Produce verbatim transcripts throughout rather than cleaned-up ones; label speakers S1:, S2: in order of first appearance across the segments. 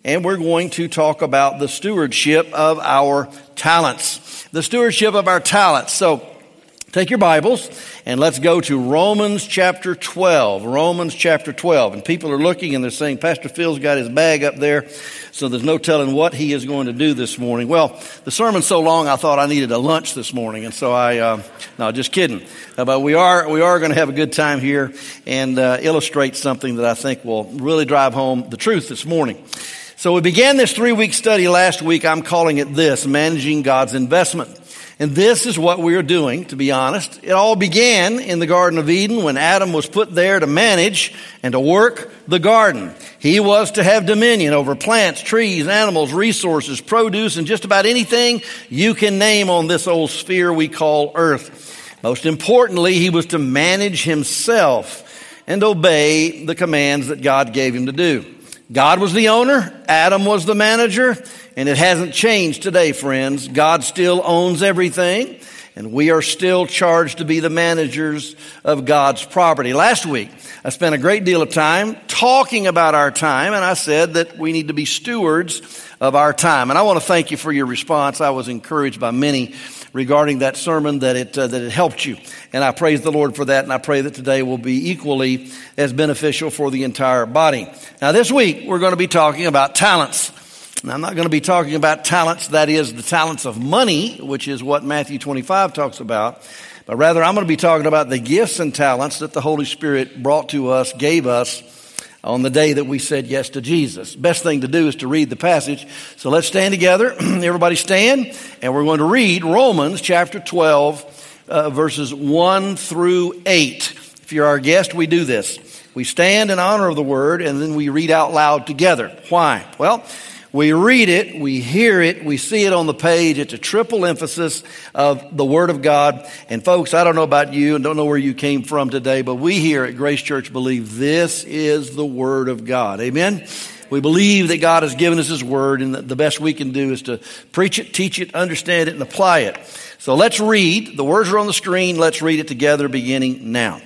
S1: and we're going to talk about the stewardship of our talents. The stewardship of our talents. So take your Bibles and let's go to Romans chapter twelve. Romans chapter twelve. And people are looking and they're saying, Pastor Phil's got his bag up there, so there's no telling what he is going to do this morning. Well, the sermon's so long I thought I needed a lunch this morning, and so I, uh, no, just kidding. Uh, but we are we are going to have a good time here and uh, illustrate something that I think will really drive home the truth this morning. So we began this three-week study last week. I'm calling it this, Managing God's Investment. And this is what we are doing, to be honest. It all began in the Garden of Eden when Adam was put there to manage and to work the garden. He was to have dominion over plants, trees, animals, resources, produce, and just about anything you can name on this old sphere we call earth. Most importantly, he was to manage himself and obey the commands that God gave him to do. God was the owner, Adam was the manager, and it hasn't changed today, friends. God still owns everything, and we are still charged to be the managers of God's property. Last week, I spent a great deal of time talking about our time, and I said that we need to be stewards of our time. And I want to thank you for your response. I was encouraged by many regarding that sermon that it uh, that it helped you. And I praise the Lord for that, and I pray that today will be equally as beneficial for the entire body. Now, this week, we're going to be talking about talents. Now, I'm not going to be talking about talents, that is, the talents of money, which is what Matthew twenty-five talks about. But rather, I'm going to be talking about the gifts and talents that the Holy Spirit brought to us, gave us, on the day that we said yes to Jesus. Best thing to do is to read the passage. So let's stand together. Everybody stand. And we're going to read Romans chapter twelve, uh, verses one through eight. If you're our guest, we do this. We stand in honor of the word, and then we read out loud together. Why? Well, we read it, we hear it, we see it on the page. It's a triple emphasis of the Word of God. And folks, I don't know about you and don't know where you came from today, but we here at Grace Church believe this is the Word of God. Amen? We believe that God has given us His Word, and the best we can do is to preach it, teach it, understand it, and apply it. So let's read. The words are on the screen. Let's read it together beginning now.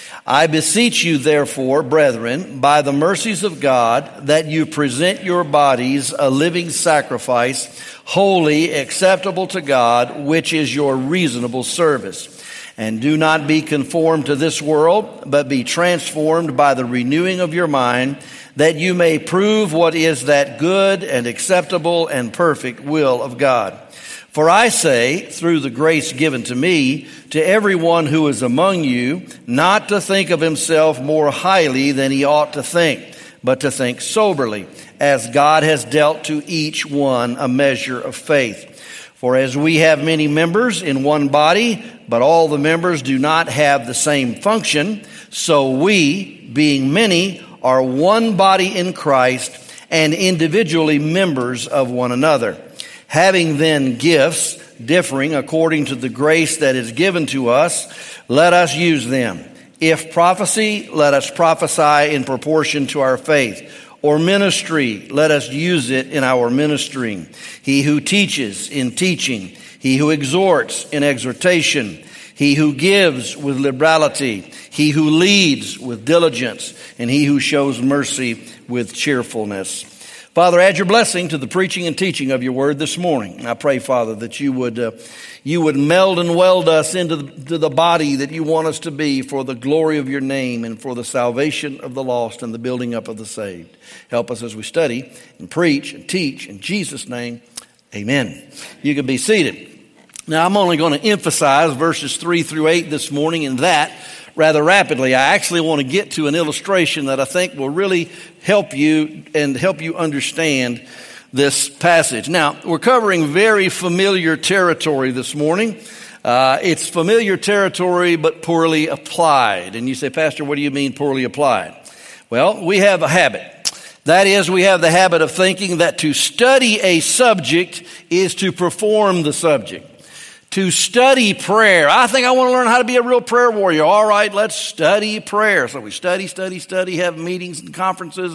S1: I beseech you, therefore, brethren, by the mercies of God, that you present your bodies a living sacrifice, holy, acceptable to God, which is your reasonable service. And do not be conformed to this world, but be transformed by the renewing of your mind, that you may prove what is that good and acceptable and perfect will of God. For I say, through the grace given to me, to everyone who is among you, not to think of himself more highly than he ought to think, but to think soberly, as God has dealt to each one a measure of faith. For as we have many members in one body, but all the members do not have the same function, so we, being many, are one body in Christ and individually members of one another. Having then gifts differing according to the grace that is given to us, let us use them. If prophecy, let us prophesy in proportion to our faith. Or ministry, let us use it in our ministering. He who teaches in teaching. He who exhorts in exhortation. He who gives with liberality. He who leads with diligence. And he who shows mercy with cheerfulness. Father, add your blessing to the preaching and teaching of your word this morning. I pray, Father, that you would uh, you would meld and weld us into the, to the body that you want us to be for the glory of your name and for the salvation of the lost and the building up of the saved. Help us as we study and preach and teach. In Jesus' name, amen. You can be seated. Now, I'm only going to emphasize verses three through eight this morning, and that rather rapidly. I actually want to get to an illustration that I think will really help you and help you understand this passage. Now, we're covering very familiar territory this morning. Uh, it's familiar territory, but poorly applied. And you say, Pastor, what do you mean poorly applied? Well, we have a habit. That is, we have the habit of thinking that to study a subject is to perform the subject. To study prayer. I think I want to learn how to be a real prayer warrior. All right, let's study prayer. So we study, study, study, have meetings and conferences and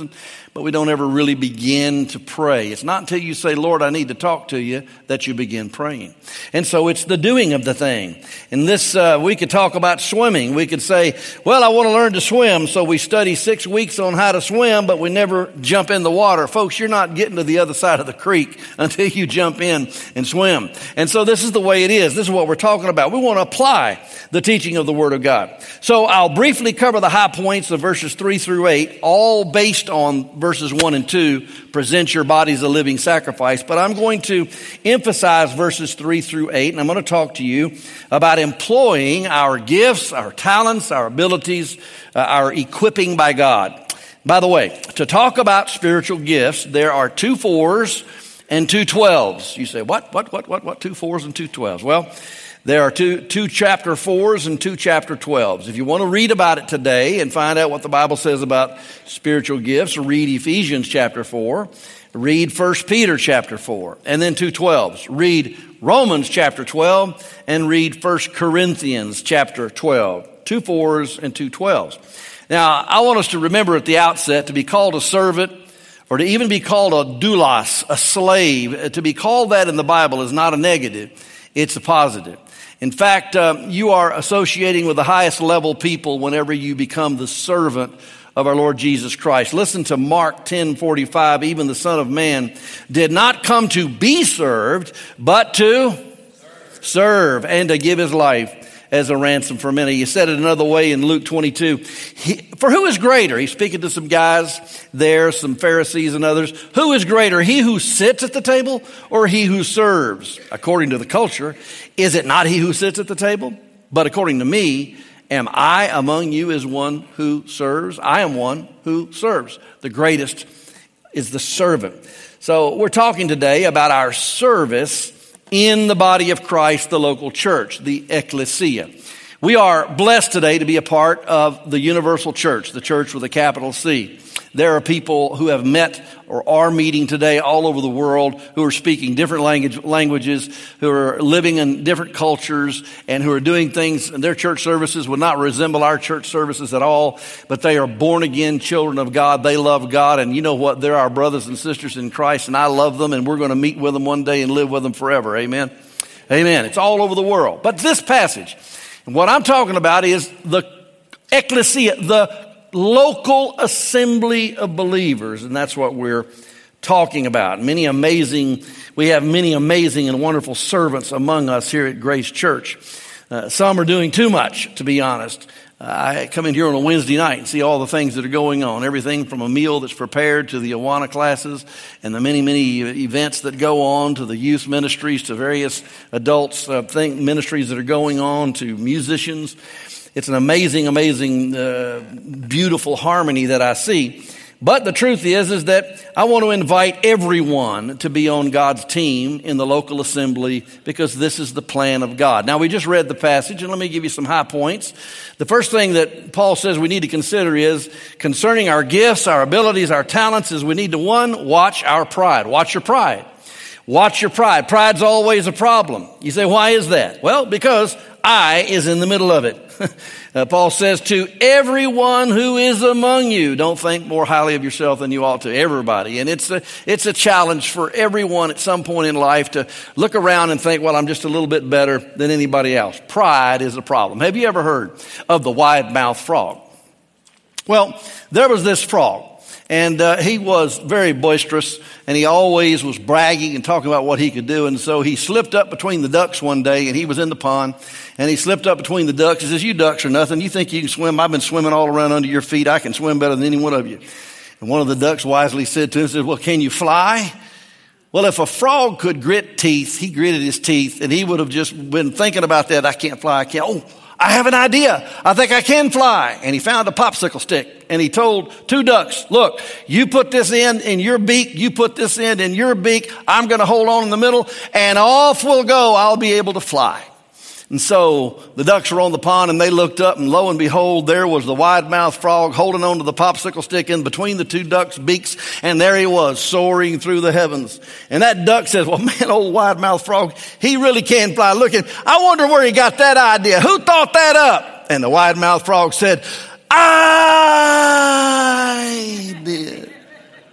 S1: but we don't ever really begin to pray. It's not until you say, Lord, I need to talk to you, that you begin praying. And so it's the doing of the thing. And this, uh, we could talk about swimming. We could say, well, I want to learn to swim, so we study six weeks on how to swim, but we never jump in the water. Folks, you're not getting to the other side of the creek until you jump in and swim. And so this is the way it is. This is what we're talking about. We want to apply the teaching of the Word of God. So I'll briefly cover the high points of verses three through eight, all based on verses one and two, present your body as a living sacrifice. But I'm going to emphasize verses three through eight, and I'm going to talk to you about employing our gifts, our talents, our abilities, uh, our equipping by God. By the way, to talk about spiritual gifts, there are two fours and two twelves. You say, what, what, what, what, what, two fours and two twelves? Well, there are two, two chapter fours and two chapter twelves. If you want to read about it today and find out what the Bible says about spiritual gifts, read Ephesians chapter four, read First Peter chapter four, and then two twelves. Read Romans chapter twelve and read First Corinthians chapter twelve. Two fours and two twelves. Now, I want us to remember at the outset, to be called a servant or to even be called a doulos, a slave, to be called that in the Bible is not a negative, it's a positive. In fact, um, you are associating with the highest level people whenever you become the servant of our Lord Jesus Christ. Listen to Mark ten forty-five. Even the Son of Man did not come to be served, but to serve, serve and to give his life as a ransom for many. He said it another way in Luke twenty-two. He, for who is greater? He's speaking to some guys there, some Pharisees and others. Who is greater, he who sits at the table or he who serves? According to the culture, is it not he who sits at the table? But according to me, am I among you as one who serves? I am one who serves. The greatest is the servant. So we're talking today about our service in the body of Christ, the local church, the ecclesia. We are blessed today to be a part of the universal church, the church with a capital C. There are people who have met or are meeting today all over the world who are speaking different language, languages, who are living in different cultures, and who are doing things, and their church services would not resemble our church services at all, but they are born-again children of God. They love God, and you know what? They're our brothers and sisters in Christ, and I love them, and we're going to meet with them one day and live with them forever. Amen? Amen. It's all over the world. But this passage, what I'm talking about is the ecclesia, the local assembly of believers, and that's what we're talking about. Many amazing, we have many amazing and wonderful servants among us here at Grace Church. Uh, some are doing too much, to be honest. Uh, I come in here on a Wednesday night and see all the things that are going on, everything from a meal that's prepared to the Awana classes and the many, many events that go on, to the youth ministries, to various adults, uh, think ministries that are going on, to musicians. It's an amazing, amazing, uh, beautiful harmony that I see. But the truth is, is that I want to invite everyone to be on God's team in the local assembly, because this is the plan of God. Now, we just read the passage, and let me give you some high points. The first thing that Paul says we need to consider is concerning our gifts, our abilities, our talents, is we need to, one, watch our pride. Watch your pride. Watch your pride. Pride's always a problem. You say, why is that? Well, because I is in the middle of it. uh, Paul says to everyone who is among you, don't think more highly of yourself than you ought to. Everybody. And it's a, it's a challenge for everyone at some point in life to look around and think, well, I'm just a little bit better than anybody else. Pride is a problem. Have you ever heard of the wide-mouthed frog? Well, there was this frog. And uh, he was very boisterous, and he always was bragging and talking about what he could do. And so he slipped up between the ducks one day, and he was in the pond, and he slipped up between the ducks. He says, you ducks are nothing. You think you can swim? I've been swimming all around under your feet. I can swim better than any one of you. And one of the ducks wisely said to him, said, well, can you fly? Well, if a frog could grit teeth, he gritted his teeth, and he would have just been thinking about that. I can't fly. I can't. Oh, I have an idea. I think I can fly. And he found a popsicle stick, and he told two ducks, look, you put this end in your beak. You put this end in your beak. I'm going to hold on in the middle, and off we'll go. I'll be able to fly. And so the ducks were on the pond, and they looked up, and lo and behold, there was the wide-mouthed frog holding on to the popsicle stick in between the two ducks' beaks, and there he was, soaring through the heavens. And that duck says, well, man, old wide-mouthed frog, he really can fly. Look at, I wonder where he got that idea. Who thought that up? And the wide-mouthed frog said, I did.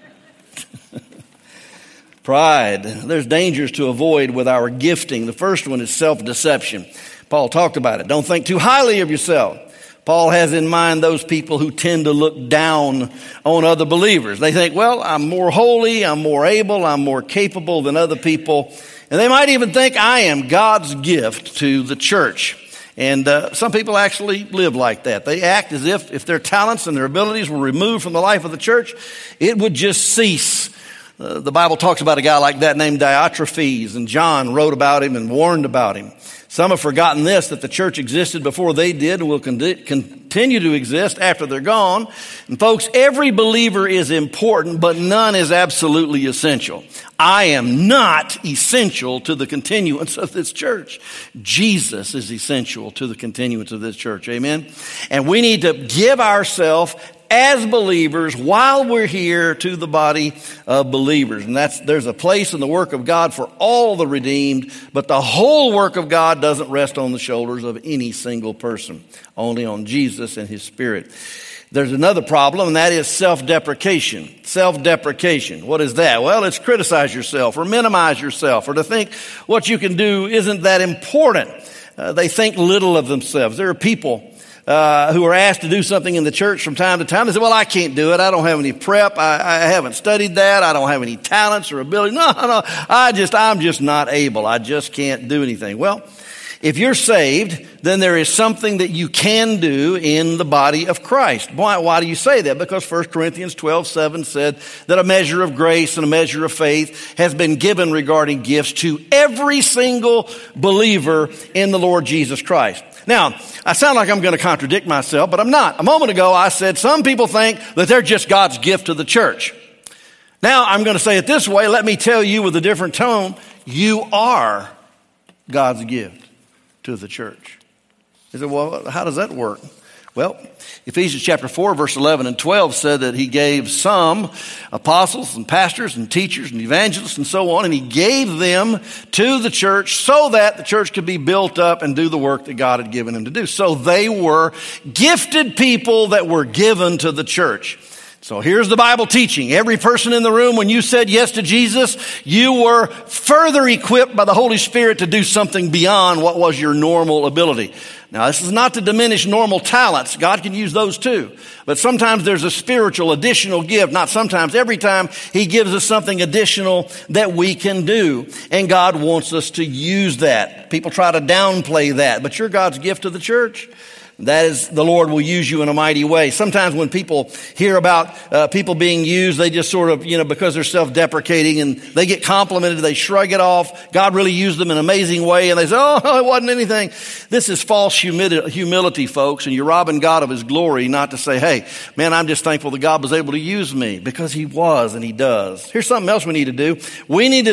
S1: Pride. There's dangers to avoid with our gifting. The first one is self-deception. Paul talked about it. Don't think too highly of yourself. Paul has in mind those people who tend to look down on other believers. They think, well, I'm more holy, I'm more able, I'm more capable than other people. And they might even think I am God's gift to the church. And uh, some people actually live like that. They act as if if their talents and their abilities were removed from the life of the church, it would just cease. Uh, the Bible talks about a guy like that named Diotrephes, and John wrote about him and warned about him. Some have forgotten this, that the church existed before they did and will con- continue to exist after they're gone. And folks, every believer is important, but none is absolutely essential. I am not essential to the continuance of this church. Jesus is essential to the continuance of this church. Amen? And we need to give ourselves as believers while we're here to the body of believers. And that's, there's a place in the work of God for all the redeemed, but the whole work of God doesn't rest on the shoulders of any single person, only on Jesus and his Spirit. There's another problem, and that is self-deprecation. Self-deprecation. What is that? Well, it's criticize yourself or minimize yourself or to think what you can do isn't that important. Uh, they think little of themselves. There are people Uh, who are asked to do something in the church from time to time. They say, well, I can't do it. I don't have any prep. I, I haven't studied that. I don't have any talents or ability. No, no, I just, I'm just not able. I just can't do anything. Well, if you're saved, then there is something that you can do in the body of Christ. Why, why do you say that? Because First Corinthians twelve seven said that a measure of grace and a measure of faith has been given regarding gifts to every single believer in the Lord Jesus Christ. Now, I sound like I'm going to contradict myself, but I'm not. A moment ago, I said some people think that they're just God's gift to the church. Now, I'm going to say it this way. Let me tell you with a different tone, you are God's gift to the church. You say, well, how does that work? Well, Ephesians chapter four, verse eleven and twelve said that he gave some apostles and pastors and teachers and evangelists and so on, and he gave them to the church so that the church could be built up and do the work that God had given him to do. So they were gifted people that were given to the church. So here's the Bible teaching. Every person in the room, when you said yes to Jesus, you were further equipped by the Holy Spirit to do something beyond what was your normal ability. Now, this is not to diminish normal talents. God can use those too. But sometimes there's a spiritual additional gift. Not sometimes, every time he gives us something additional that we can do. And God wants us to use that. People try to downplay that. But you're God's gift to the church. That is, the Lord will use you in a mighty way. Sometimes when people hear about uh, people being used, they just sort of, you know, because they're self-deprecating and they get complimented, they shrug it off. God really used them in an amazing way, and they say, oh, it wasn't anything. This is false humility, humility, folks, and you're robbing God of his glory not to say, hey, man, I'm just thankful that God was able to use me, because he was and he does. Here's something else we need to do. We need to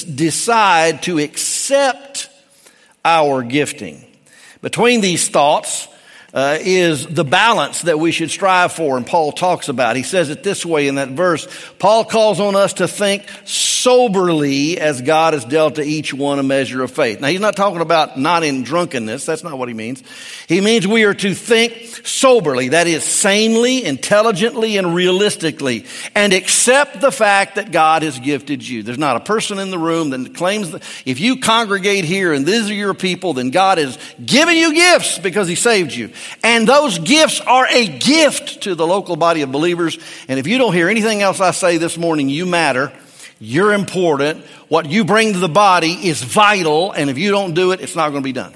S1: decide to accept our gifting. Between these thoughts, Uh, is the balance that we should strive for, and Paul talks about. He says it this way in that verse. Paul calls on us to think soberly as God has dealt to each one a measure of faith. Now, he's not talking about not in drunkenness. That's not what he means. He means we are to think soberly, that is, sanely, intelligently, and realistically, and accept the fact that God has gifted you. There's not a person in the room that claims that if you congregate here and these are your people, then God has given you gifts because he saved you. And those gifts are a gift to the local body of believers. And if you don't hear anything else I say this morning, you matter. You're important. What you bring to the body is vital. And if you don't do it, it's not going to be done.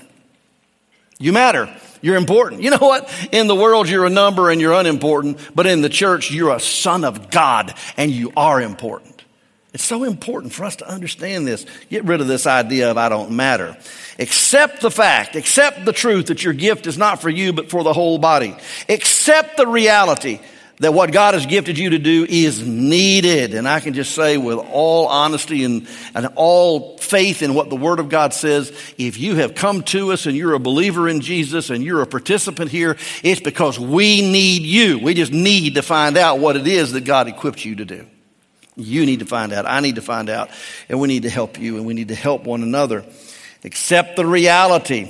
S1: You matter. You're important. You know what? In the world, you're a number and you're unimportant. But in the church, you're a son of God and you are important. It's so important for us to understand this. Get rid of this idea of I don't matter. Accept the fact, accept the truth that your gift is not for you but for the whole body. Accept the reality that what God has gifted you to do is needed. And I can just say with all honesty and, and all faith in what the Word of God says, if you have come to us and you're a believer in Jesus and you're a participant here, it's because we need you. We just need to find out what it is that God equipped you to do. You need to find out. I need to find out. And we need to help you, and we need to help one another. Accept the reality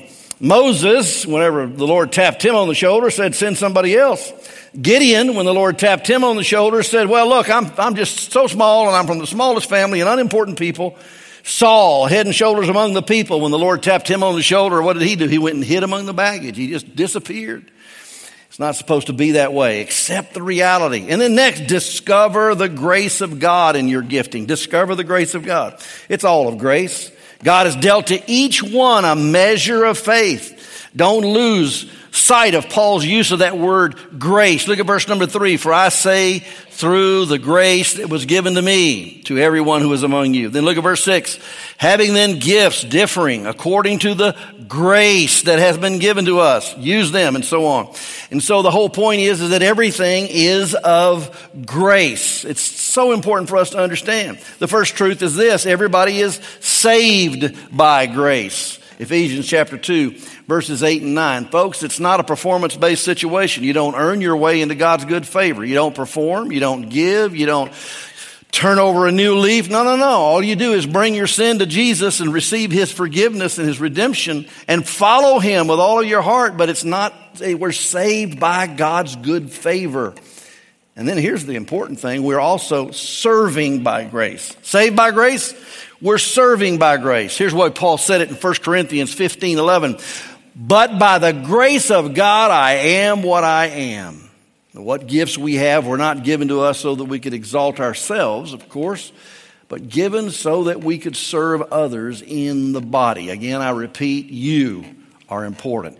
S1: Moses, whenever the Lord tapped him on the shoulder, said, send somebody else. Gideon, when the Lord tapped him on the shoulder, said, well, look, I'm, I'm just so small and I'm from the smallest family and unimportant people. Saul, head and shoulders among the people. When the Lord tapped him on the shoulder, what did he do? He went and hid among the baggage. He just disappeared. It's not supposed to be that way. Accept the reality. And then next, discover the grace of God in your gifting. Discover the grace of God. It's all of grace. God has dealt to each one a measure of faith. Don't lose sight of Paul's use of that word grace. Look at verse number three. For I say through the grace that was given to me, to everyone who is among you. Then look at verse six. Having then gifts differing according to the grace that has been given to us. Use them and so on. And so the whole point is, is that everything is of grace. It's so important for us to understand. The first truth is this. Everybody is saved by grace. Ephesians chapter two, verses eight and nine. Folks, it's not a performance-based situation. You don't earn your way into God's good favor. You don't perform. You don't give. You don't turn over a new leaf. No, no, no. All you do is bring your sin to Jesus and receive his forgiveness and his redemption and follow him with all of your heart. But it's not, we're saved by God's good favor. And then here's the important thing. We're also serving by grace. Saved by grace, we're serving by grace. Here's what Paul said it in First Corinthians fifteen eleven. But by the grace of God, I am what I am. What gifts we have were not given to us so that we could exalt ourselves, of course, but given so that we could serve others in the body. Again, I repeat, you are important.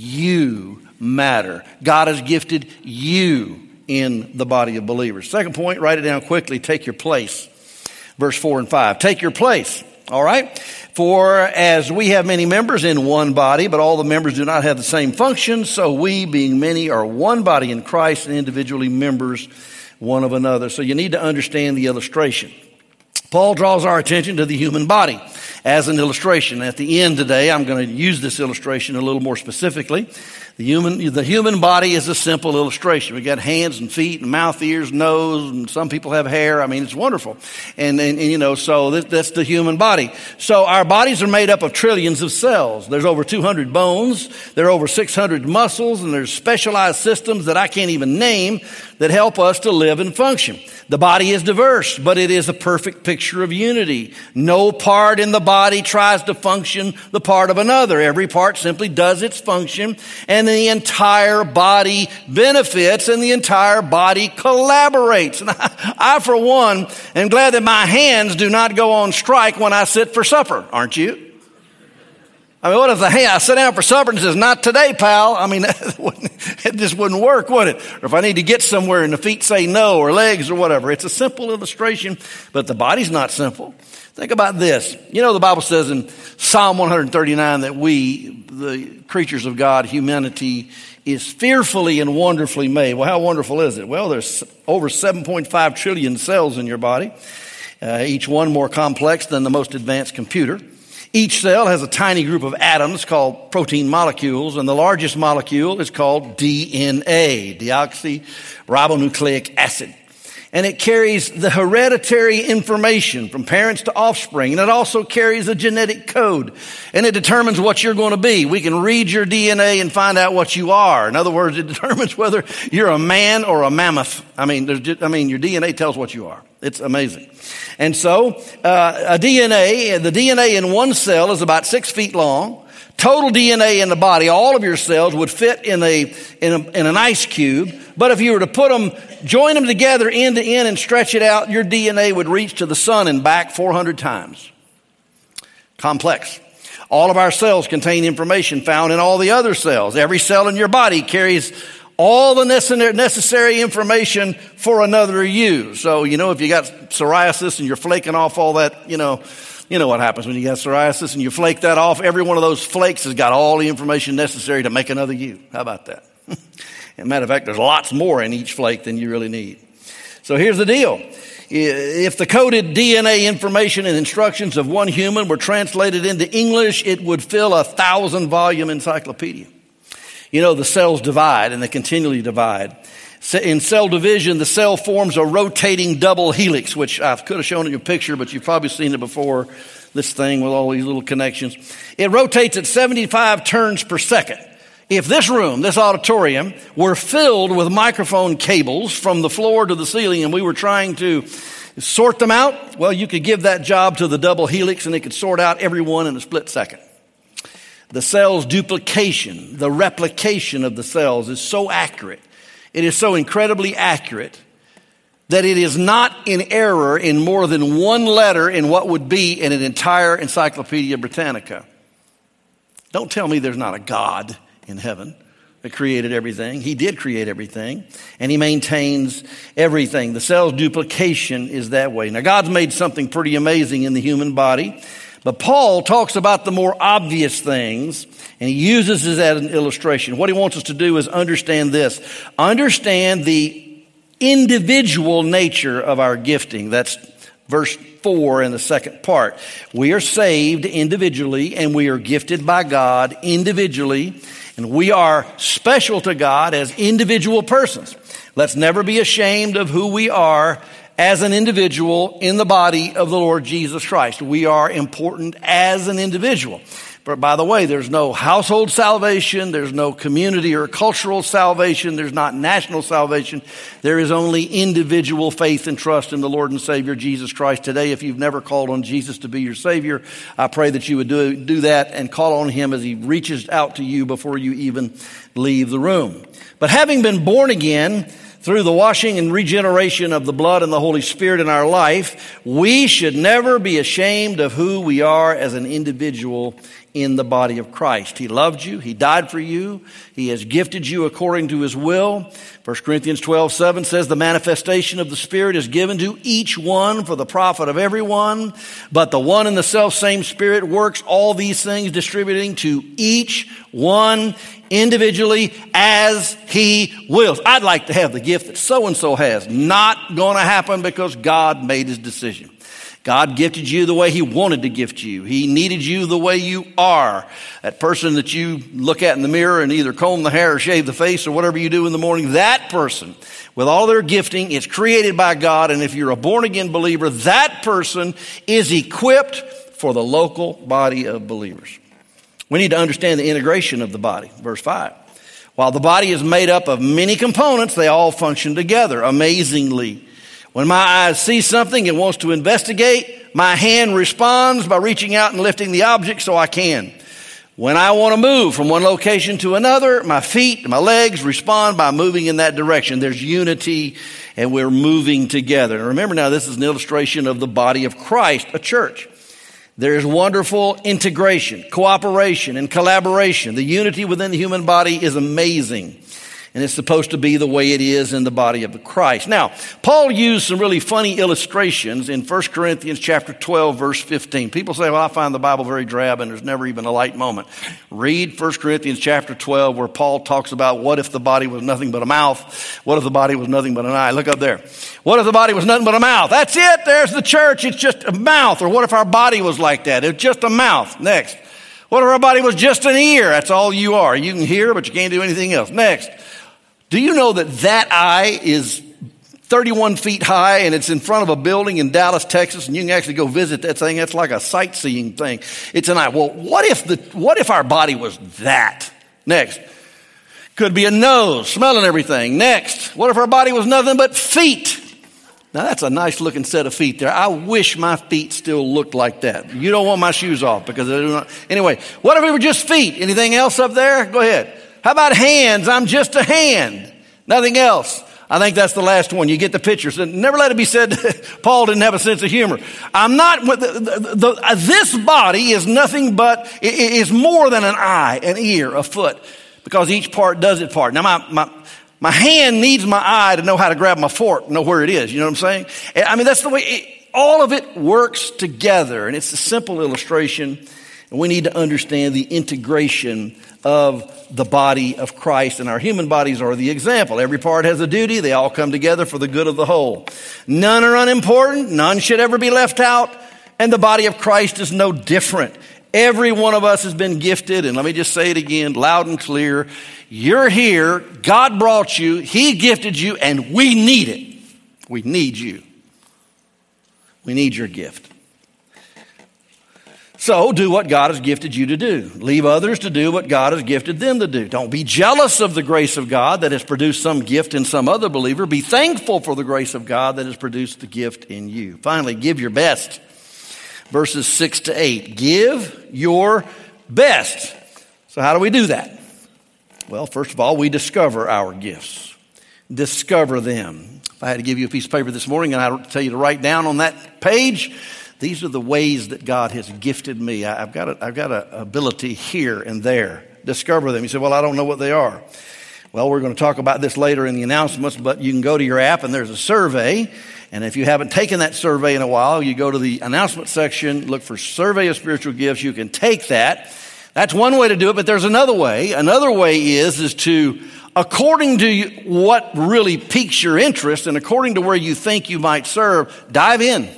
S1: You matter. God has gifted you in the body of believers. Second point, write it down quickly. Take your place. Verse four and five. Take your place. All right. For as we have many members in one body, but all the members do not have the same function, so we, being many, are one body in Christ and individually members one of another. So you need to understand the illustration. Paul draws our attention to the human body as an illustration. At the end today, I'm going to use this illustration a little more specifically. The human, the human body is a simple illustration. We got hands and feet and mouth, ears, nose, and some people have hair. I mean, it's wonderful. And, and, and you know, so this, that's the human body. So our bodies are made up of trillions of cells. There's over two hundred bones. There are over six hundred muscles, and there's specialized systems that I can't even name that help us to live and function. The body is diverse, but it is a perfect picture of unity. No part in the body tries to function the part of another. Every part simply does its function, and the entire body benefits, and the entire body collaborates. And I, I, for one, am glad that my hands do not go on strike when I sit for supper, aren't you? I mean, what if the hand, I sit down for supper and it says, not today, pal? I mean, it just wouldn't work, would it? Or if I need to get somewhere and the feet say no, or legs or whatever. It's a simple illustration, but the body's not simple. Think about this. You know, the Bible says in Psalm one thirty-nine that we, the creatures of God, humanity, is fearfully and wonderfully made. Well, how wonderful is it? Well, there's over seven point five trillion cells in your body, uh, each one more complex than the most advanced computer. Each cell has a tiny group of atoms called protein molecules, and the largest molecule is called D N A, deoxyribonucleic acid. And it carries the hereditary information from parents to offspring, and it also carries a genetic code, and it determines what you're going to be. We can read your D N A and find out what you are. In other words, it determines whether you're a man or a mammoth. I mean, there's just, I mean, your D N A tells what you are. It's amazing. And so, uh, a D N A, the D N A in one cell is about six feet long. Total D N A in the body, all of your cells would fit in a, in a, in an ice cube. But if you were to put them, join them together end to end and stretch it out, your D N A would reach to the sun and back four hundred times. Complex. All of our cells contain information found in all the other cells. Every cell in your body carries all the necessary information for another you. So, you know, if you got psoriasis and you're flaking off all that, you know, you know what happens when you got psoriasis and you flake that off. Every one of those flakes has got all the information necessary to make another you. How about that? As a matter of fact, there's lots more in each flake than you really need. So here's the deal. If the coded D N A information and instructions of one human were translated into English, it would fill a thousand volume encyclopedia. You know, the cells divide, and they continually divide. In cell division, the cell forms a rotating double helix, which I could have shown in your picture, but you've probably seen it before, this thing with all these little connections. It rotates at seventy-five turns per second. If this room, this auditorium, were filled with microphone cables from the floor to the ceiling and we were trying to sort them out, well, you could give that job to the double helix and it could sort out every one in a split second. The cell's duplication, the replication of the cells is so accurate. It is so incredibly accurate that it is not in error in more than one letter in what would be in an entire Encyclopedia Britannica. Don't tell me there's not a God in heaven that created everything. He did create everything, and he maintains everything. The cell's duplication is that way. Now, God's made something pretty amazing in the human body, but Paul talks about the more obvious things, and he uses this as an illustration. What he wants us to do is understand this. Understand the individual nature of our gifting. That's verse four in the second part. We are saved individually, and we are gifted by God individually, and we are special to God as individual persons. Let's never be ashamed of who we are as an individual in the body of the Lord Jesus Christ. We are important as an individual. But by the way, there's no household salvation, there's no community or cultural salvation, there's not national salvation. There is only individual faith and trust in the Lord and Savior Jesus Christ. Today, if you've never called on Jesus to be your Savior, I pray that you would do, do that and call on him as he reaches out to you before you even leave the room. But having been born again, through the washing and regeneration of the blood and the Holy Spirit in our life, we should never be ashamed of who we are as an individual in the body of Christ. He loved you. He died for you. He has gifted you according to his will. First Corinthians twelve seven says the manifestation of the Spirit is given to each one for the profit of everyone. But the one and the self same Spirit works all these things, distributing to each one individually as he wills. I'd like to have the gift that so-and-so has. Not going to happen because God made his decision. God gifted you the way he wanted to gift you. He needed you the way you are. That person that you look at in the mirror and either comb the hair or shave the face or whatever you do in the morning, that person, with all their gifting, is created by God. And if you're a born-again believer, that person is equipped for the local body of believers. We need to understand the integration of the body. Verse five. While the body is made up of many components, they all function together amazingly. When my eyes see something and wants to investigate, my hand responds by reaching out and lifting the object so I can. When I want to move from one location to another, my feet and my legs respond by moving in that direction. There's unity and we're moving together. And remember now, this is an illustration of the body of Christ, a church. There is wonderful integration, cooperation, and collaboration. The unity within the human body is amazing. And it's supposed to be the way it is in the body of Christ. Now, Paul used some really funny illustrations in First Corinthians chapter twelve, verse fifteen. People say, well, I find the Bible very drab and there's never even a light moment. Read First Corinthians chapter twelve where Paul talks about what if the body was nothing but a mouth? What if the body was nothing but an eye? Look up there. What if the body was nothing but a mouth? That's it. There's the church. It's just a mouth. Or what if our body was like that? It's just a mouth. Next. What if our body was just an ear? That's all you are. You can hear, but you can't do anything else. Next. Do you know that that eye is thirty-one feet high and it's in front of a building in Dallas, Texas, and you can actually go visit that thing? That's like a sightseeing thing. It's an eye. Well, what if the what if our body was that? Next. Could be a nose, smelling everything. Next. What if our body was nothing but feet? Now, that's a nice looking set of feet there. I wish my feet still looked like that. You don't want my shoes off because they do not. Anyway, what if we were just feet? Anything else up there? Go ahead. How about hands? I'm just a hand. Nothing else. I think that's the last one. You get the picture. So never let it be said Paul didn't have a sense of humor. I'm not, the, the, the, this body is nothing but, it is more than an eye, an ear, a foot, because each part does its part. Now my, my, my hand needs my eye to know how to grab my fork, know where it is. You know what I'm saying? I mean, that's the way, it, all of it works together. And it's a simple illustration. And we need to understand the integration of the body of Christ, and our human bodies are the example. Every part has a duty. They all come together for the good of the whole. None are unimportant. None should ever be left out. And the body of Christ is no different. Every one of us has been gifted, and let me just say it again, loud and clear. You're here, God brought you, He gifted you, and we need it. We need you. We need your gift. So do what God has gifted you to do. Leave others to do what God has gifted them to do. Don't be jealous of the grace of God that has produced some gift in some other believer. Be thankful for the grace of God that has produced the gift in you. Finally, give your best. Verses six to eight. Give your best. So how do we do that? Well, first of all, we discover our gifts. Discover them. If I had to give you a piece of paper this morning and I would tell you to write down on that page, these are the ways that God has gifted me. I've got a, I've got an ability here and there. Discover them. You say, well, I don't know what they are. Well, we're going to talk about this later in the announcements, but you can go to your app and there's a survey. And if you haven't taken that survey in a while, you go to the announcement section, look for Survey of Spiritual Gifts. You can take that. That's one way to do it, but there's another way. Another way is, is to, according to what really piques your interest and according to where you think you might serve, dive in.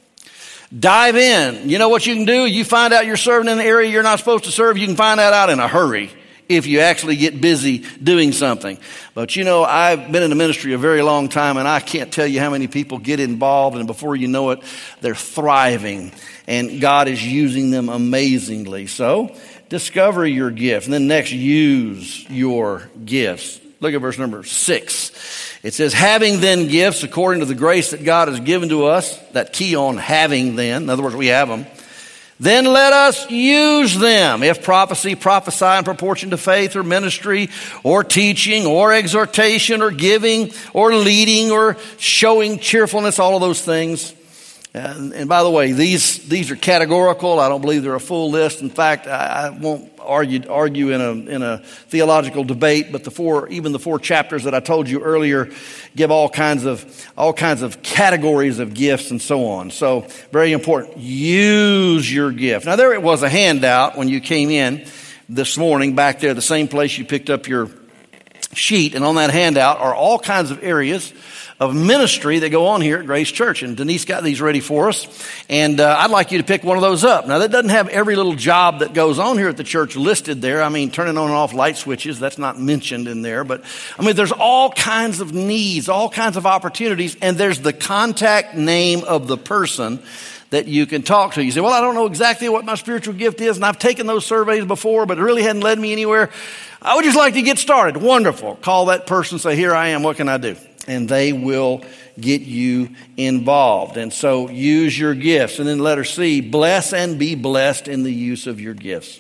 S1: Dive in. You know what you can do? You find out you're serving in the area you're not supposed to serve, you can find that out in a hurry if you actually get busy doing something. But you know, I've been in the ministry a very long time, and I can't tell you how many people get involved, and before you know it, they're thriving, and God is using them amazingly. So, discover your gift. And then next, use your gifts. Look at verse number six. It says, having then gifts according to the grace that God has given to us, that key on having then, in other words, we have them, then let us use them. If prophecy, prophesy in proportion to faith or ministry or teaching or exhortation or giving or leading or showing cheerfulness, all of those things. And, and by the way, these these are categorical. I don't believe they're a full list. In fact, I, I won't argue argue in a in a theological debate. But the four, even the four chapters that I told you earlier, give all kinds of all kinds of categories of gifts and so on. So very important. Use your gift. Now there it was a handout when you came in this morning back there, the same place you picked up your sheet, and on that handout are all kinds of areas of ministry that go on here at Grace Church. And Denise got these ready for us. And uh, I'd like you to pick one of those up. Now, that doesn't have every little job that goes on here at the church listed there. I mean, turning on and off light switches, that's not mentioned in there. But, I mean, there's all kinds of needs, all kinds of opportunities. And there's the contact name of the person that you can talk to. You say, well, I don't know exactly what my spiritual gift is, and I've taken those surveys before, but it really hadn't led me anywhere. I would just like to get started. Wonderful. Call that person, say, here I am, what can I do? And they will get you involved. And so use your gifts. And then letter C, bless and be blessed in the use of your gifts.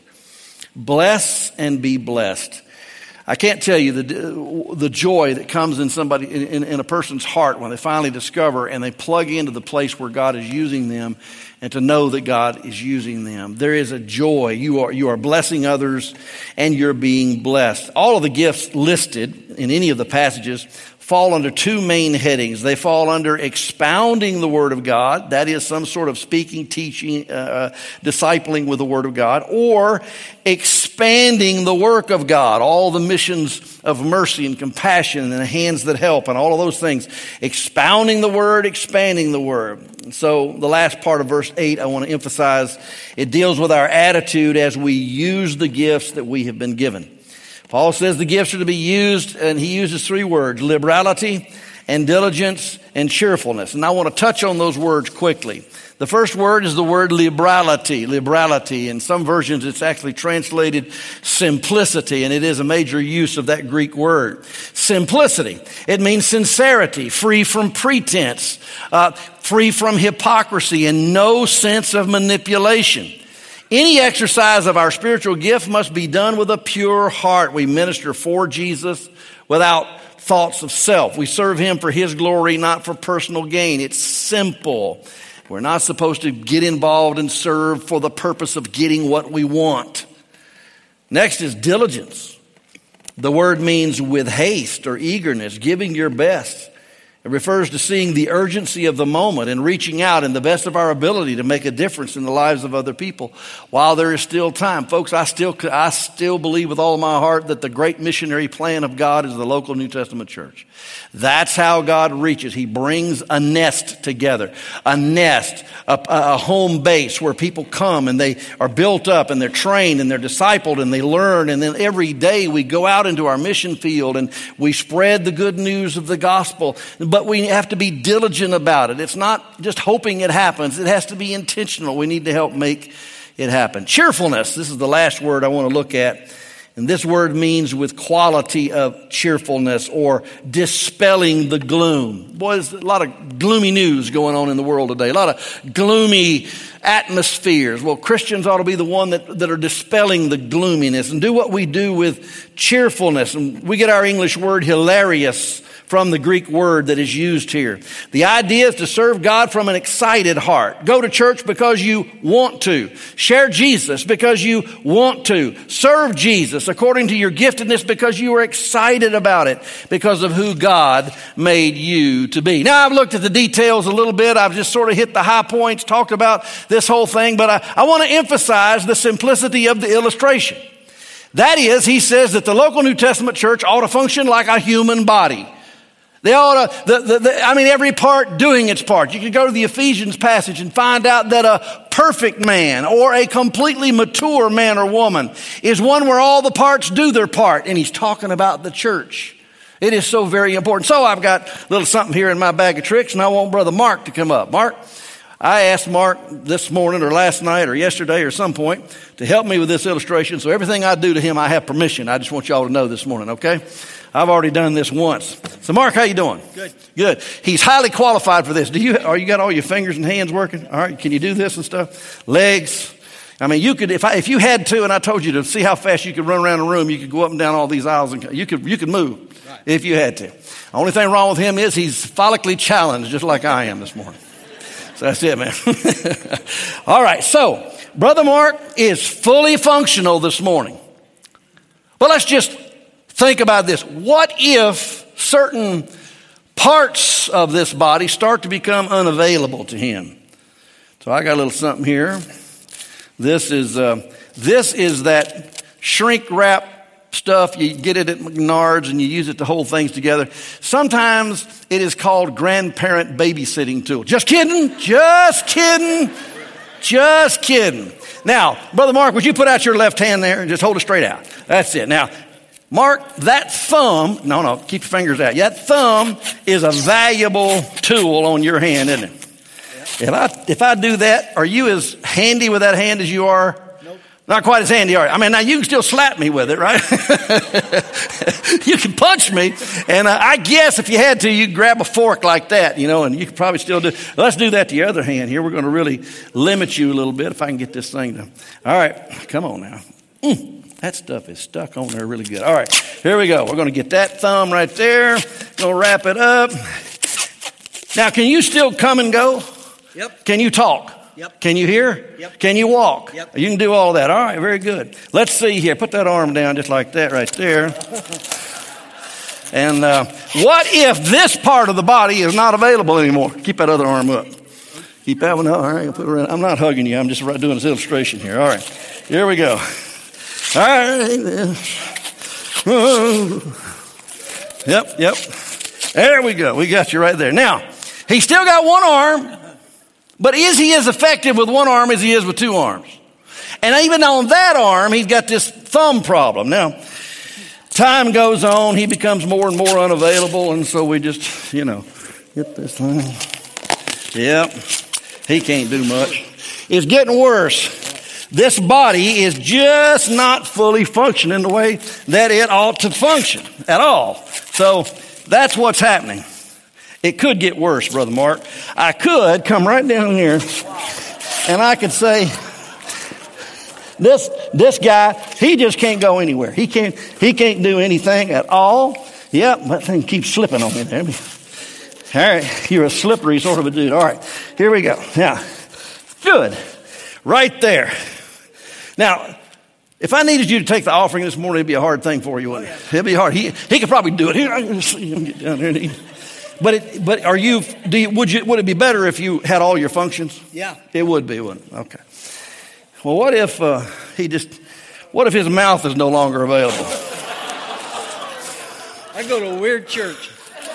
S1: Bless and be blessed. I can't tell you the the joy that comes in somebody in, in a person's heart when they finally discover and they plug into the place where God is using them, and to know that God is using them. There is a joy. You are you are blessing others, and you're being blessed. All of the gifts listed in any of the passages fall under two main headings. They fall under expounding the Word of God. That is some sort of speaking, teaching, uh, discipling with the Word of God. Or expanding the work of God. All the missions of mercy and compassion and the hands that help and all of those things. Expounding the Word, expanding the Word. So the last part of verse eight I want to emphasize, it deals with our attitude as we use the gifts that we have been given. Paul says the gifts are to be used, and he uses three words, liberality and diligence and cheerfulness. And I want to touch on those words quickly. The first word is the word liberality, liberality. In some versions, it's actually translated simplicity, and it is a major use of that Greek word. Simplicity. It means sincerity, free from pretense, uh, free from hypocrisy, and no sense of manipulation. Any exercise of our spiritual gift must be done with a pure heart. We minister for Jesus without thoughts of self. We serve Him for His glory, not for personal gain. It's simple. We're not supposed to get involved and serve for the purpose of getting what we want. Next is diligence. The word means with haste or eagerness, giving your best. It refers to seeing the urgency of the moment and reaching out in the best of our ability to make a difference in the lives of other people while there is still time. Folks, I still, I still believe with all my heart that the great missionary plan of God is the local New Testament church. That's how God reaches. He brings a nest together, a nest, a, a home base where people come and they are built up and they're trained and they're discipled and they learn. And then every day we go out into our mission field and we spread the good news of the gospel. But we have to be diligent about it. It's not just hoping it happens. It has to be intentional. We need to help make it happen. Cheerfulness. This is the last word I want to look at. And this word means with quality of cheerfulness or dispelling the gloom. Boy, there's a lot of gloomy news going on in the world today. A lot of gloomy atmospheres. Well, Christians ought to be the one that, that are dispelling the gloominess and do what we do with cheerfulness. And we get our English word hilarious from the Greek word that is used here. The idea is to serve God from an excited heart. Go to church because you want to. Share Jesus because you want to. Serve Jesus according to your giftedness because you are excited about it because of who God made you to be. Now, I've looked at the details a little bit. I've just sort of hit the high points, talked about this whole thing, but I, I want to emphasize the simplicity of the illustration. That is, he says that the local New Testament church ought to function like a human body. They ought to, the, the, the, I mean, every part doing its part. You can go to the Ephesians passage and find out that a perfect man or a completely mature man or woman is one where all the parts do their part. And he's talking about the church. It is so very important. So I've got a little something here in my bag of tricks, and I want Brother Mark to come up. Mark, I asked Mark this morning or last night or yesterday or some point to help me with this illustration. So everything I do to him, I have permission. I just want y'all to know this morning, okay? I've already done this once. So Mark, how you doing?
S2: Good.
S1: Good. He's highly qualified for this. Do you, are you got all your fingers and hands working? All right. Can you do this and stuff? Legs. I mean, you could, if I, if you had to, and I told you to see how fast you could run around the room, you could go up and down all these aisles and you could, you could move right if you had to. The only thing wrong with him is he's follically challenged, just like I am this morning. So that's it, man. All right. So Brother Mark is fully functional this morning. But let's just think about this. What if certain parts of this body start to become unavailable to him? So I got a little something here. This is uh, this is that shrink wrap stuff. You get it at Menards and you use it to hold things together. Sometimes it is called grandparent babysitting tool. Just kidding. Just kidding. Just kidding. Now, Brother Mark, would you put out your left hand there and just hold it straight out? That's it. Now, Mark, that thumb, no, no, keep your fingers out. That thumb is a valuable tool on your hand, isn't it? Yeah. If I if I do that, are you as handy with that hand as you are?
S2: Nope.
S1: Not quite as handy, are you? I mean, now you can still slap me with it, right? You can punch me, and uh, I guess if you had to, you'd grab a fork like that, you know, and you could probably still do. Let's do that to your other hand here. We're going to really limit you a little bit if I can get this thing done. All right, come on now. Mm. That stuff is stuck on there really good. All right, here we go. We're going to get that thumb right there. Going to wrap it up. Now, can you still come and go?
S2: Yep.
S1: Can you talk?
S2: Yep.
S1: Can you hear?
S2: Yep.
S1: Can you walk?
S2: Yep.
S1: You can do all that. All right, very good. Let's see here. Put that arm down just like that right there. And uh, what if this part of the body is not available anymore? Keep that other arm up. Keep that one up. All right, put it around. I'm not hugging you. I'm just doing this illustration here. All right, here we go. All right. Yep, yep. There we go. We got you right there. Now, he's still got one arm, but is he as effective with one arm as he is with two arms? And even on that arm, he's got this thumb problem. Now, time goes on. He becomes more and more unavailable, and so we just, you know, get this thing. Yep. He can't do much. It's getting worse. This body is just not fully functioning the way that it ought to function at all. So that's what's happening. It could get worse, Brother Mark. I could come right down here and I could say, this this guy, he just can't go anywhere. He can't he can't do anything at all. Yep, that thing keeps slipping on me there. All right, you're a slippery sort of a dude. All right, here we go. Now, good. Right there. Now, if I needed you to take the offering this morning, it'd be a hard thing for you, wouldn't it? It'd be hard. He he could probably do it. Here, I can see him get down there. And he, But it, but are you, do you, would you, would it be better if you had all your functions?
S2: Yeah.
S1: It would be, wouldn't it? Okay. Well, what if uh, he just, what if his mouth is no longer available?
S2: I go to a weird church.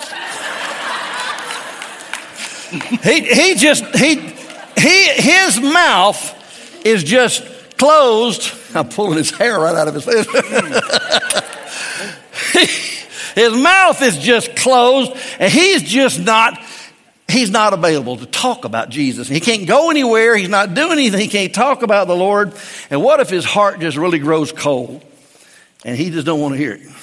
S1: he he just he he his mouth is just closed. I'm pulling his hair right out of his face. His mouth is just closed, and he's just not. He's not available to talk about Jesus. He can't go anywhere. He's not doing anything. He can't talk about the Lord. And what if his heart just really grows cold and he just don't want to hear it?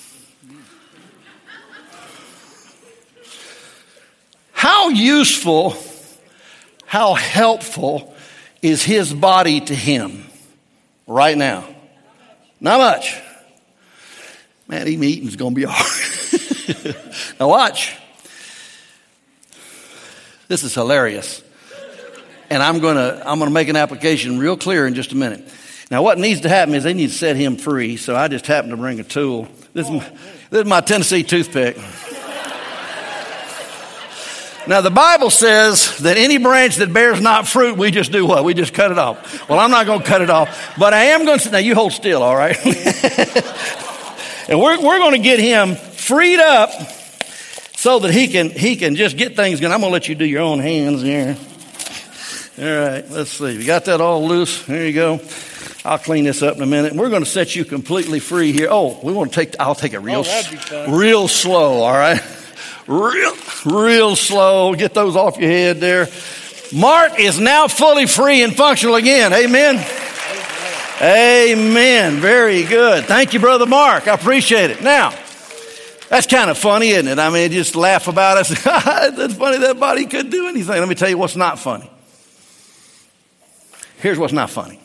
S1: How useful, how helpful is his body to him right now? Not much. Man, even eating is going to be hard. Now watch. This is hilarious. And I'm going to I'm going to make an application real clear in just a minute. Now, what needs to happen is they need to set him free. So I just happened to bring a tool. This is my, this is my Tennessee toothpick. Now, the Bible says that any branch that bears not fruit, we just do what? We just cut it off. Well, I'm not going to cut it off. But I am going to... Now, you hold still, all right? And we're, we're going to get him freed up so that he can he can just get things going. I'm going to let you do your own hands here. All right, let's see. You got that all loose? There you go. I'll clean this up in a minute. We're going to set you completely free here. Oh, we want to take, I'll take it real,
S2: oh,
S1: real slow, all right? Real, real slow. Get those off your head there. Mark is now fully free and functional again. Amen. Amen. Very good. Thank you, Brother Mark. I appreciate it. Now, that's kind of funny, isn't it? I mean, just laugh about it. That's funny that body could do anything. Let me tell you what's not funny. Here's what's not funny.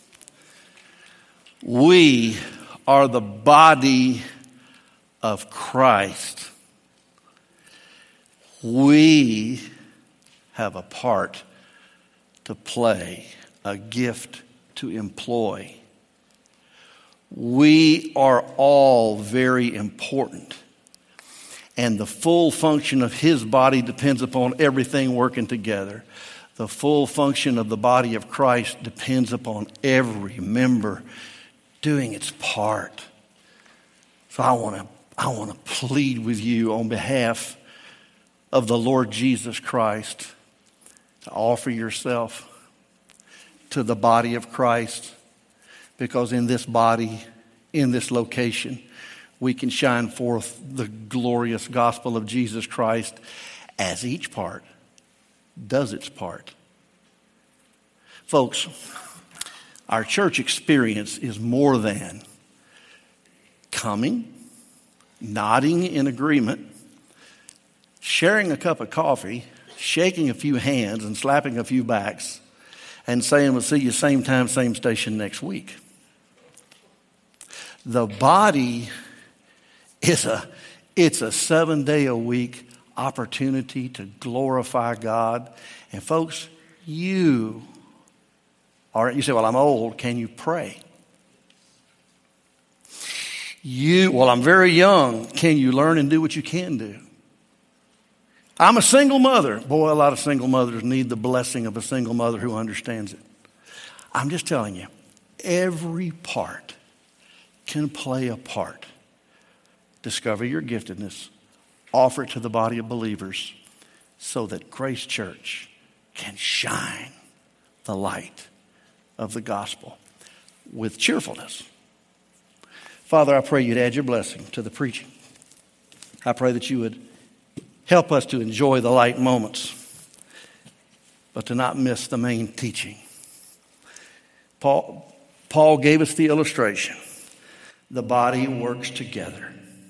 S1: We are the body of Christ. We have a part to play, a gift to employ. We are all very important. And the full function of his body depends upon everything working together. The full function of the body of Christ depends upon every member doing its part. So I want to I want to plead with you on behalf of the Lord Jesus Christ to offer yourself to the body of Christ, because in this body, in this location, we can shine forth the glorious gospel of Jesus Christ as each part does its part. Folks, our church experience is more than coming, nodding in agreement, sharing a cup of coffee, shaking a few hands and slapping a few backs, and saying we'll see you same time, same station next week. The body is a, it's a seven day a week opportunity to glorify God. And folks, you are, you say, well, I'm old. Can you pray? You, well, I'm very young. Can you learn and do what you can do? I'm a single mother. Boy, a lot of single mothers need the blessing of a single mother who understands it. I'm just telling you, every part can play a part. Discover your giftedness. Offer it to the body of believers so that Grace Church can shine the light of the gospel with cheerfulness. Father, I pray you'd add your blessing to the preaching. I pray that you would help us to enjoy the light moments, but to not miss the main teaching. Paul, Paul gave us the illustration. The body works together.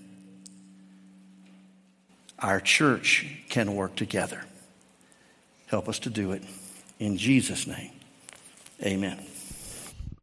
S1: Our church can work together. Help us to do it. In Jesus' name, amen.